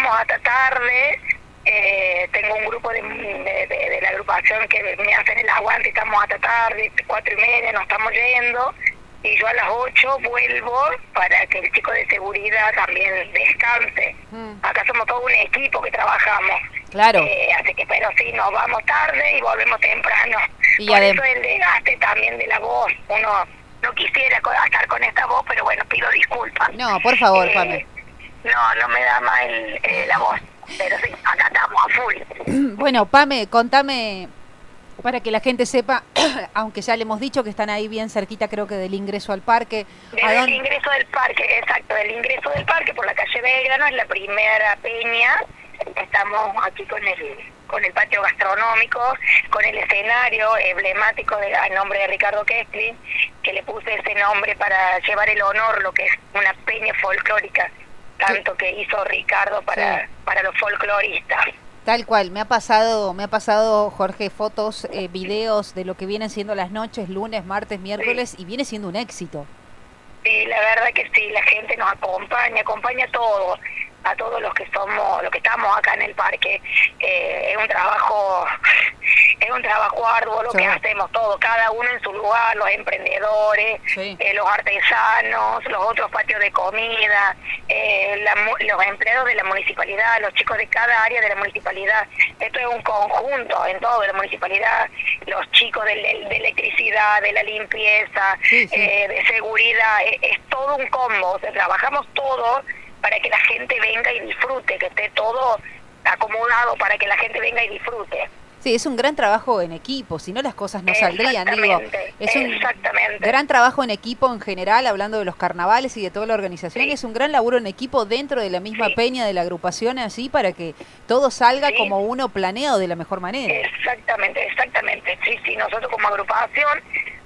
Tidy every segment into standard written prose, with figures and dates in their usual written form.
estamos hasta tarde. Tengo un grupo de la agrupación que me hacen el aguante, estamos hasta tarde, 4:30 nos estamos yendo, y yo a las 8 vuelvo para que el chico de seguridad también descanse. Acá somos todo un equipo que trabajamos. Claro. Así que, pero sí, nos vamos tarde y volvemos temprano. Y por eso el desgaste también de la voz. Uno no quisiera estar con esta voz, pero bueno, pido disculpas. No, por favor, Pame. No me da más la voz. Pero sí, acá estamos a full. Bueno, Pame, contame, para que la gente sepa, aunque ya le hemos dicho que están ahí bien cerquita, creo que del ingreso al parque. Desde el ingreso del parque, exacto, del ingreso del parque por la calle Belgrano, es la primera peña. Estamos aquí con el patio gastronómico, con el escenario emblemático a nombre de Ricardo Kesslin, que le puse ese nombre para llevar el honor, lo que es una peña folclórica, tanto que hizo Ricardo para los folcloristas. Tal cual, me ha pasado, Jorge, fotos, videos de lo que vienen siendo las noches, lunes, martes, miércoles, y viene siendo un éxito. Sí, la verdad que sí, la gente nos acompaña a todos los que estamos acá en el parque. Es un trabajo arduo lo que hacemos todos, cada uno en su lugar, los emprendedores, los artesanos, los otros patios de comida, los empleados de la municipalidad, los chicos de cada área de la municipalidad. Esto es un conjunto en todo de la municipalidad, los chicos de electricidad, de la limpieza, de seguridad, es todo un combo. O sea, trabajamos todos para que la gente venga y disfrute, que esté todo acomodado para que la gente venga y disfrute. Sí, es un gran trabajo en equipo, si no las cosas no saldrían, digo. Es un gran trabajo en equipo en general, hablando de los carnavales y de toda la organización, es un gran laburo en equipo dentro de la misma peña de la agrupación, así para que todo salga como uno planeado de la mejor manera. Exactamente. Sí, nosotros como agrupación,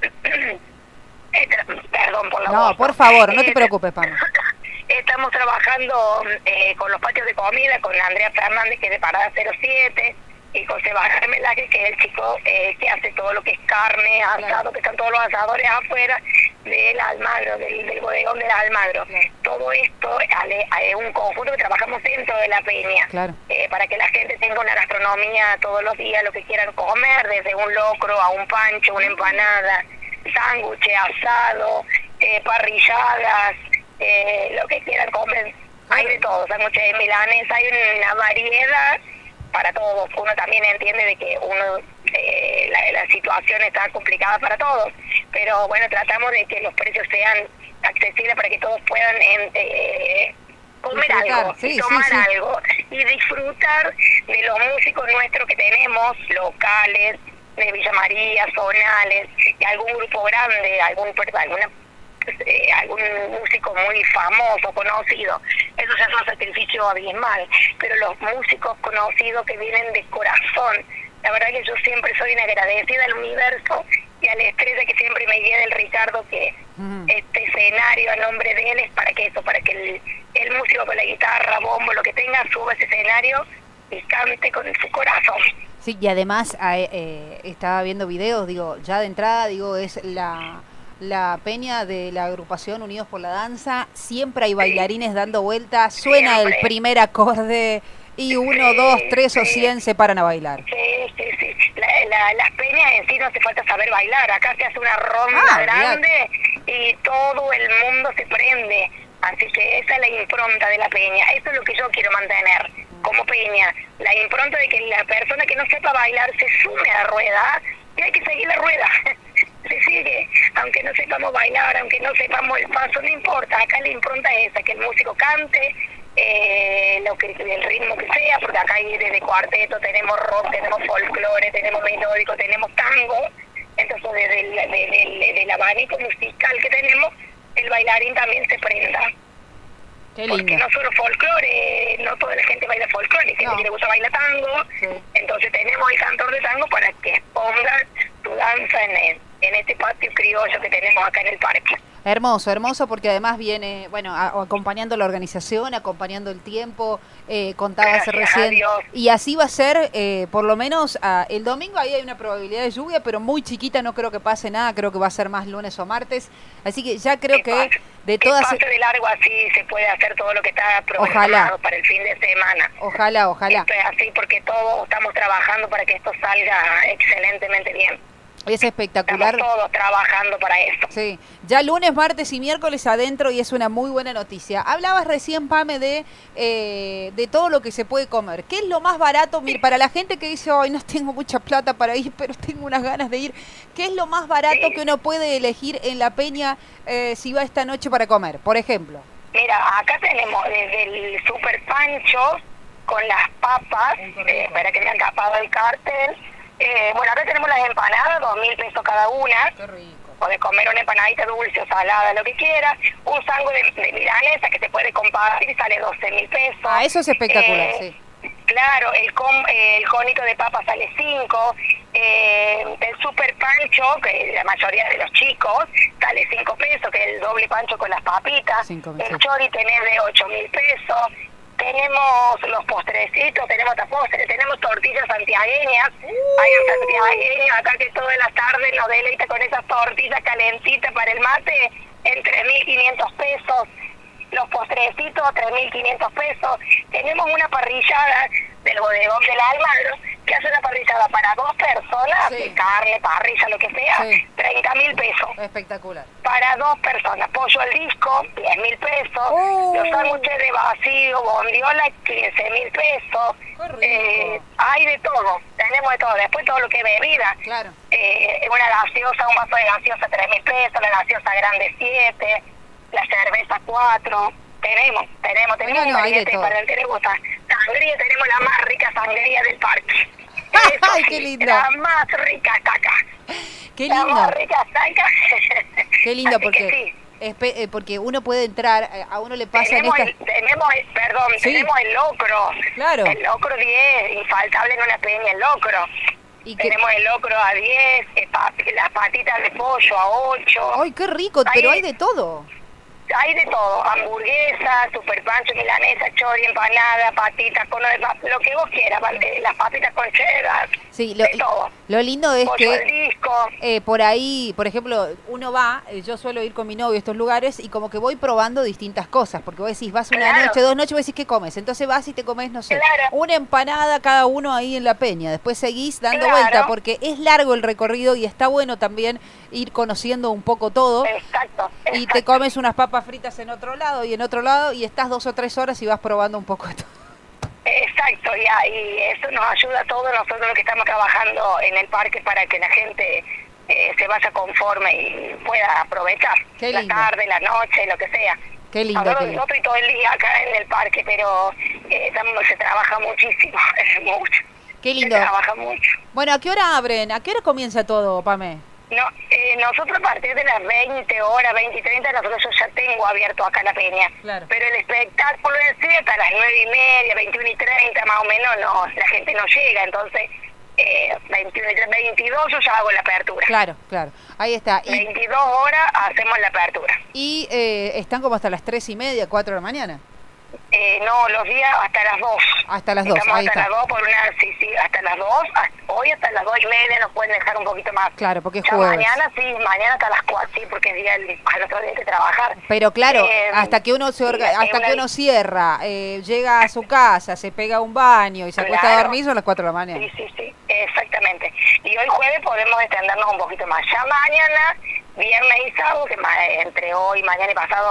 perdón por la voz. No, por favor, no te preocupes, Pam. Estamos trabajando con los patios de comida, con Andrea Fernández, que es de Parada 07, y con Sebastián Melaje, que es el chico que hace todo lo que es carne, asado, que están todos los asadores afuera del Almagro, del bodegón del Almagro. Todo esto es un conjunto que trabajamos dentro de la peña, para que la gente tenga una gastronomía todos los días, lo que quieran comer, desde un locro a un pancho, una empanada, sándwich, asado, parrilladas, lo que quieran comer. Hay de todo, sándwiches de milanesa, hay una variedad para todos. Uno también entiende de que la situación está complicada para todos, pero bueno, tratamos de que los precios sean accesibles para que todos puedan comer algo, tomar algo y disfrutar de los músicos nuestros que tenemos, locales, de Villa María, zonales, y algún grupo grande, algún músico muy famoso, conocido. Eso ya es un sacrificio abismal, pero los músicos conocidos que vienen de corazón, la verdad que yo siempre soy una agradecida al universo y a la estrella que siempre me guía del Ricardo, que este escenario a nombre de él es para que el músico con la guitarra, bombo, lo que tenga, suba ese escenario y cante con su corazón. Sí, y además estaba viendo videos, digo, ya de entrada, digo, es la peña de la agrupación Unidos por la Danza, siempre hay bailarines dando vueltas, suena el primer acorde y 1, 2, 3 o 100 se paran a bailar. Sí. Las peñas en sí no hace falta saber bailar, acá se hace una ronda grande y todo el mundo se prende, así que esa es la impronta de la peña, eso es lo que yo quiero mantener como peña, la impronta de que la persona que no sepa bailar se sume a la rueda y hay que seguir la rueda. Se sigue, aunque no sepamos bailar, aunque no sepamos el paso, no importa, acá la impronta es esa, que el músico cante, el ritmo que sea, porque acá hay desde cuarteto, tenemos rock, tenemos folclore, tenemos melódico, tenemos tango, entonces desde el abanico musical que tenemos, el bailarín también se prenda. Porque no solo folclore, no toda la gente baila folclore, hay gente que le gusta bailar tango, entonces tenemos el cantor de tango para que exponga tu danza en este patio criollo que tenemos acá en el parque. Hermoso, hermoso, porque además viene, bueno, acompañando la organización, acompañando el tiempo, contabas Gracias a recién, Dios. y así va a ser, por lo menos el domingo ahí hay una probabilidad de lluvia, pero muy chiquita, no creo que pase nada, creo que va a ser más lunes o martes, así que ya creo que de Que todas... pase de largo, así se puede hacer todo lo que está Ojalá. programado para el fin de semana. Ojalá, ojalá. Esto es así porque todos estamos trabajando para que esto salga excelentemente bien. Es espectacular. Estamos todos trabajando para esto. Sí, ya lunes, martes y miércoles adentro y es una muy buena noticia. Hablabas recién, Pame, de todo lo que se puede comer. ¿Qué es lo más barato? Mira, para la gente que dice, hoy no tengo mucha plata para ir, pero tengo unas ganas de ir. ¿Qué es lo más barato que uno puede elegir en La Peña si va esta noche para comer? Por ejemplo. Mira, acá tenemos desde el Super Pancho con las papas. Espera que me han tapado el cartel. Bueno, ahora tenemos las empanadas, 2.000 pesos cada una. Qué rico. Podés comer una empanadita dulce o salada, lo que quieras. Un sango de milanesa que se puede compartir y sale 12.000 pesos. Ah, eso es espectacular, sí. Claro, el conito de papa sale 5. El Super Pancho, que la mayoría de los chicos, sale 5 pesos, que es el doble pancho con las papitas. El chori tenés de 8.000 pesos. Tenemos los postrecitos, tenemos postres, tenemos tortillas santiagueñas. Hay un santiagueño acá que toda la tarde nos deleita con esas tortillas calentitas para el mate en 3.500 pesos. Los postrecitos, 3.500 pesos. Tenemos una parrillada del bodegón del Almagro que hace una parrillada para 2 personas, de carne, parrilla, lo que sea, 30.000 pesos. Espectacular. Para 2 personas, pollo al disco, 10.000 pesos. Los sándwiches de vacío, bondiola, 15.000 pesos. Hay de todo, tenemos de todo. Después todo lo que es bebida. Claro. Una gaseosa, un vaso de gaseosa, 3.000 pesos, la gaseosa grande, 7. La cerveza 4, tenemos un paquete para el que le gusta. Sangría, tenemos la más rica sangría del parque. ¡Ay, qué lindo! La más rica caca. ¡Qué lindo! La más rica caca. ¡Qué lindo! Porque uno puede entrar, a uno le pasa tenemos en esta... tenemos el locro. Claro. El locro 10, infaltable en una peña, el locro. Tenemos el locro a 10, las patitas de pollo a 8. ¡Ay, qué rico! Pero hay de todo. Hay de todo, hamburguesa, super pancho, milanesa, chori, empanada, patitas, cono de papa, lo que vos quieras, las papitas con cheddar, sí, todo. Lo lindo es pollo al disco. Por ahí, por ejemplo, uno va, yo suelo ir con mi novio a estos lugares y como que voy probando distintas cosas, porque vos decís, vas una noche, 2 noches, vos decís, ¿qué comes? Entonces vas y te comes, no sé, una empanada cada uno ahí en la peña, después seguís dando vuelta, porque es largo el recorrido y está bueno también ir conociendo un poco todo. Exacto. Y te comes unas papas fritas en otro lado y en otro lado y estás 2 o 3 horas y vas probando un poco de todo. Exacto, y eso nos ayuda a todos nosotros los que estamos trabajando en el parque para que la gente se vaya conforme y pueda aprovechar la tarde, la noche, lo que sea. Qué lindo. Yo estoy todo el día acá en el parque, pero se trabaja muchísimo, mucho. Qué lindo. Se trabaja mucho. Bueno, ¿a qué hora abren? ¿A qué hora comienza todo, Pame? No, nosotros a partir de las 20 horas, 20 y 30, nosotros yo ya tengo abierto acá la peña. Claro. Pero el espectáculo en sí hasta las 9:30, 21 y 30 más o menos, no, la gente no llega, entonces 21 y 30, 22 yo ya hago la apertura. Claro, claro, ahí está. 22 horas hacemos la apertura. ¿Y están como hasta las 3:30, 4 de la mañana? No, los días hasta las 2. Hasta las 2, Estamos ahí hasta está. las 2 hasta las 2. Hoy hasta las 2:30 nos pueden dejar un poquito más. Claro, porque es ya jueves. Mañana hasta las 4, sí, porque es día al otro día hay que trabajar. Pero claro, hasta que uno uno cierra, llega a su casa, se pega un baño y se acuesta a dormir, son las 4 de la mañana. Sí, exactamente. Y hoy jueves podemos extendernos un poquito más. Ya mañana, viernes y sábado, que entre hoy, mañana y pasado,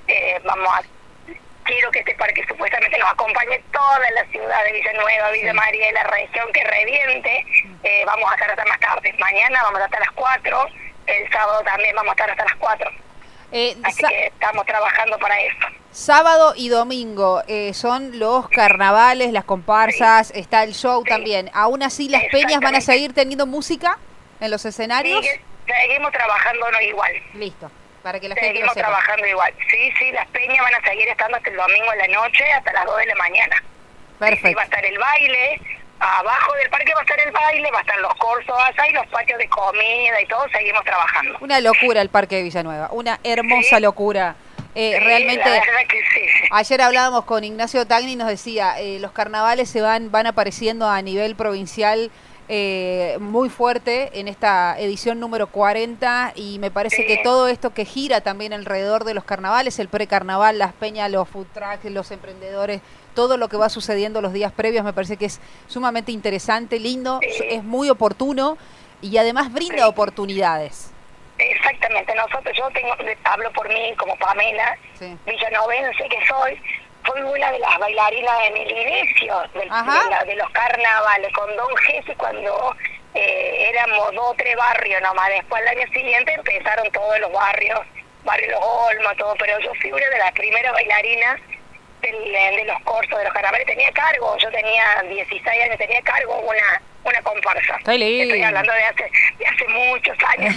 quiero que este parque supuestamente nos acompañe toda la ciudad de Villanueva, Villa María y la región que reviente. Vamos a estar hasta más tarde. Mañana vamos a estar a las 4, el sábado también vamos a estar hasta las 4. Así que estamos trabajando para eso. Sábado y domingo son los carnavales, las comparsas, está el show también. ¿Aún así las peñas van a seguir teniendo música en los escenarios? Seguimos trabajándonos igual. Listo. Para que la gente seguimos trabajando igual. Sí, las peñas van a seguir estando hasta el domingo en la noche, hasta las 2 de la mañana. Perfecto. Y va a estar el baile, abajo del parque va a estar el baile, va a estar los corsos allá y los patios de comida y todo, seguimos trabajando. Una locura el Parque de Villanueva, una hermosa locura. Realmente, la verdad que sí. ayer hablábamos con Ignacio Tagni y nos decía, los carnavales van apareciendo a nivel provincial muy fuerte en esta edición número 40 y me parece que todo esto que gira también alrededor de los carnavales, el precarnaval, las peñas, los food trucks, los emprendedores, todo lo que va sucediendo los días previos me parece que es sumamente interesante, lindo, es muy oportuno y además brinda oportunidades. Exactamente, hablo por mí como Pamela, villanovense que soy, fui una de las bailarinas en el inicio de los carnavales con Don Jesse cuando éramos 2 o 3 barrios nomás. Después al año siguiente empezaron todos los barrios, Barrio Los Olmos, todo, pero yo fui una de las primeras bailarinas de los corsos, de los carnavales. Tenía cargo, yo tenía 16 años, tenía cargo una comparsa. Estoy hablando de hace muchos años.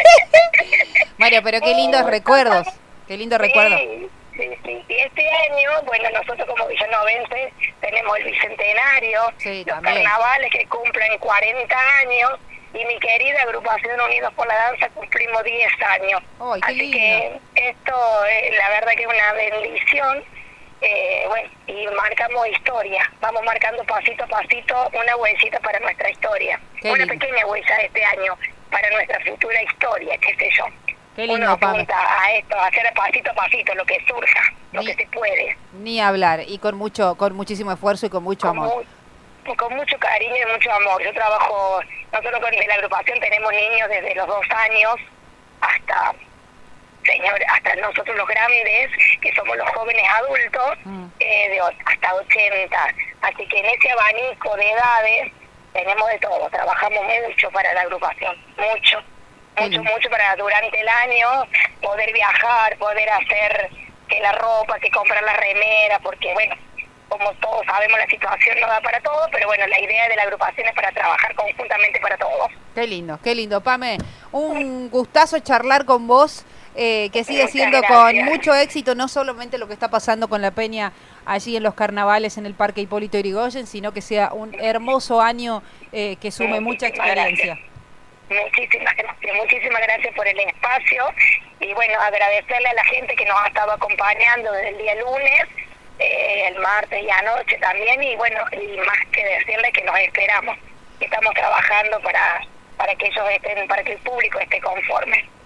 María, pero qué lindos recuerdos, qué lindos recuerdos. Sí. Y este año, bueno, nosotros como villanovenses tenemos el bicentenario, los carnavales que cumplen 40 años, y mi querida agrupación Unidos por la Danza cumplimos 10 años. Así lindo. Que esto, la verdad que es una bendición. Bueno, y marcamos historia, vamos marcando pasito a pasito una huellita para nuestra historia, una pequeña huella este año para nuestra futura historia, qué sé yo. Qué lindo, uno apunta a esto, a hacer pasito a pasito lo que surja, lo que se puede. Ni hablar, y con muchísimo esfuerzo y con mucho amor. Con mucho cariño y mucho amor. Yo trabajo, nosotros en la agrupación tenemos niños desde los 2 años hasta nosotros los grandes, que somos los jóvenes adultos, hasta 80. Así que en ese abanico de edades tenemos de todo, trabajamos mucho para la agrupación, mucho para durante el año poder viajar, poder hacer que la ropa, que comprar la remera, porque bueno, como todos sabemos la situación no da para todo, pero bueno, la idea de la agrupación es para trabajar conjuntamente para todos. Qué lindo, Pame, un gustazo charlar con vos. Que sigue siendo con mucho éxito, no solamente lo que está pasando con la peña allí en los carnavales en el Parque Hipólito Yrigoyen, sino que sea un hermoso año que sume mucha experiencia. Muchísimas gracias por el espacio y bueno, agradecerle a la gente que nos ha estado acompañando desde el día lunes, el martes y anoche también, y bueno, y más que decirle que nos esperamos, que estamos trabajando para que ellos estén, para que el público esté conforme.